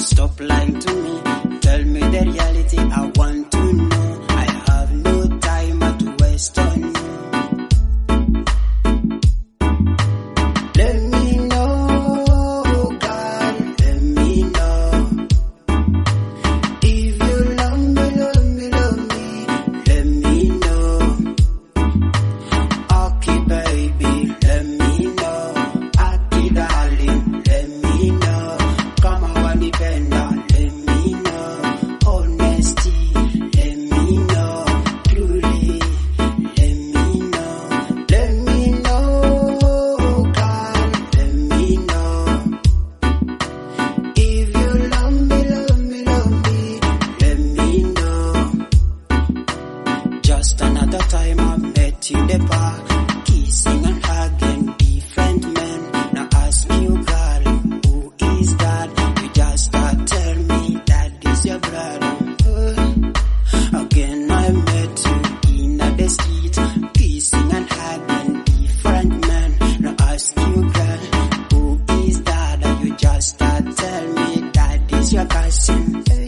Stop lying to me. Tell me the reality. I want to know. I have no time to waste on you. Let me know, God. Let me know. If you love me, love me, love me. Let me know. Okay, baby. Let me know. Aki, darling. Let me know. Come on, depender. Let me know. Honesty. Let me know. Truly. Let me know. Let me know, God. Let me know. If you love me, love me, love me. Let me know. Just another time I met you in the park, kissing and hugging different men. Now ask you, girl, who is that? You just tell me that is your brother. Again I met you in the street, kissing and hugging different men. Now ask you, girl, who is that? You just tell me that is your cousin.